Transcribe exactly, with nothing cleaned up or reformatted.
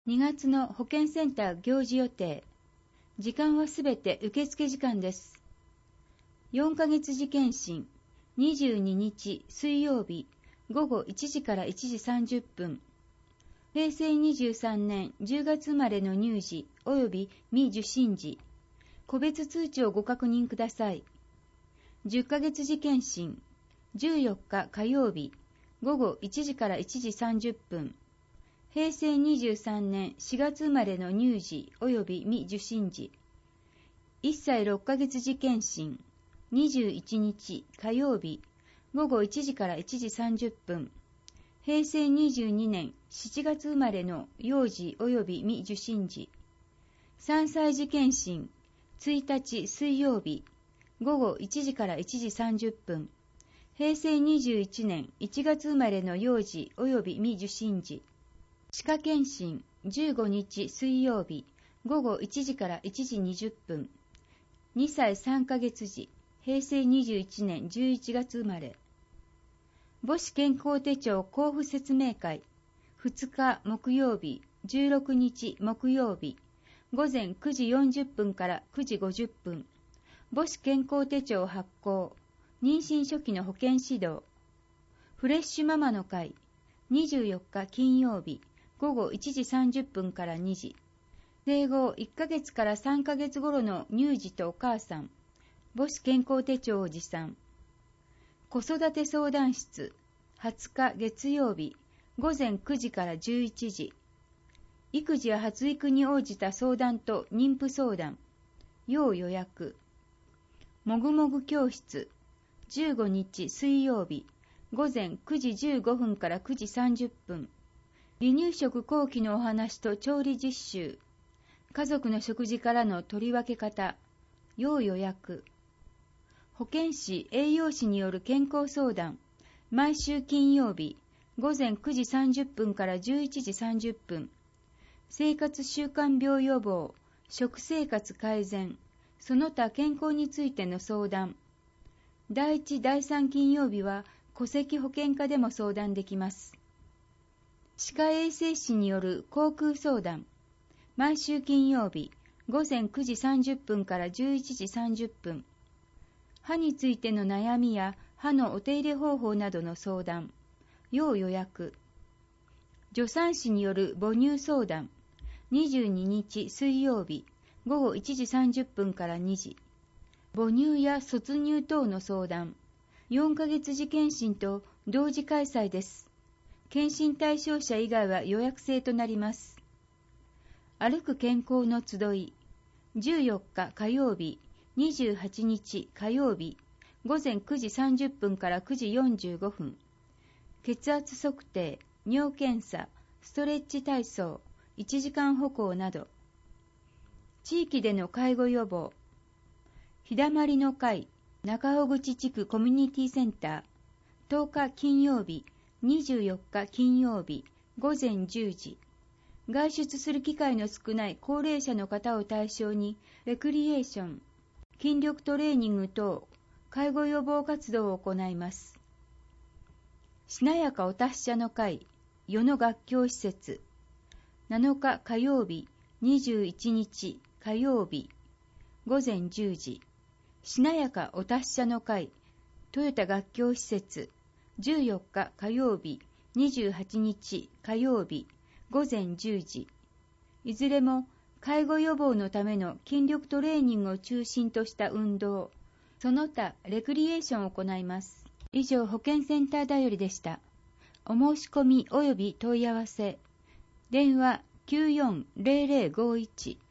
にがつの保健センター行事予定。時間はすべて受付時間です。よんかげつ次検診、にじゅうににち水曜日、午後いちじからいちじさんじゅっぷん。へいせいにじゅうさんねんじゅうがつ生まれの乳児及び未受診時、個別通知をご確認ください。じゅっかげつ次検診、じゅうよっか火曜日、午後いちじからいちじさんじゅっぷん。へいせいにじゅうさんねんしがつ生まれの乳児及び未受診時、いっさいろっかげつ次検診、にじゅういちにち火曜日、午後いちじからいちじさんじゅっぷん。へいせいにじゅうにねんしちがつ生まれの幼児及び未受診時、さんさい次検診、ついたち水曜日、午後いちじからいちじさんじゅっぷん。へいせいにじゅういちねんいちがつ生まれの幼児及び未受診時、歯科検診じゅうごにち水曜日、午後いちじからいちじにじゅっぷん。にさいさんかげつ時、へいせいにじゅういちねんじゅういちがつ生まれ。母子健康手帳交付説明会、ふつか木曜日、じゅうろくにち木曜日、午前くじよんじゅっぷんからくじごじゅっぷん。母子健康手帳発行、妊娠初期の保健指導。フレッシュママの会、にじゅうよっか金曜日、午後いちじさんじゅっぷんからにじ。生後いっかげつからさんかげつ頃の乳児とお母さん、母子健康手帳を持参。子育て相談室、はつか月曜日、午前くじからじゅういちじ。育児や発育に応じた相談と妊婦相談、要予約。もぐもぐ教室、じゅうごにち水曜日、午前くじじゅうごふんからくじさんじゅっぷん。離乳食後期のお話と調理実習。家族の食事からの取り分け方、要予約。保健師、栄養士による健康相談、毎週金曜日、午前くじさんじゅっぷんからじゅういちじさんじゅっぷん。生活習慣病予防、食生活改善、その他健康についての相談。だいいち、だいさん金曜日は戸籍保険課でも相談できます。歯科衛生士による口腔相談、毎週金曜日、午前くじさんじゅっぷんからじゅういちじさんじゅっぷん。歯についての悩みや歯のお手入れ方法などの相談、要予約。助産師による母乳相談、にじゅうににち水曜日、午後いちじさんじゅっぷんからにじ。母乳や卒乳等の相談、よんかげつ次検診と同時開催です。検診対象者以外は予約制となります。歩く健康の集い、じゅうよっか火曜日、にじゅうはちにち火曜日、午前くじさんじゅっぷんからくじよんじゅうごふん。血圧測定、尿検査、ストレッチ体操、いちじかん歩行など。地域での介護予防。日だまりの会、中尾口地区コミュニティセンター、とおか金曜日、にじゅうよっか金曜日、午前じゅうじ。外出する機会の少ない高齢者の方を対象に、レクリエーション、筋力トレーニング等、介護予防活動を行います。しなやかお達者の会、与野学教施設、なのか火曜日、にじゅういちにち火曜日、午前じゅうじ。しなやかお達者の会、豊田学教施設、じゅうよっか火曜日、にじゅうはちにち火曜日、午前じゅうじ。いずれも介護予防のための筋力トレーニングを中心とした運動、その他レクリエーションを行います。以上、保健センターだよりでした。お申し込み及び問い合わせ、電話 きゅうよんゼロゼロごいち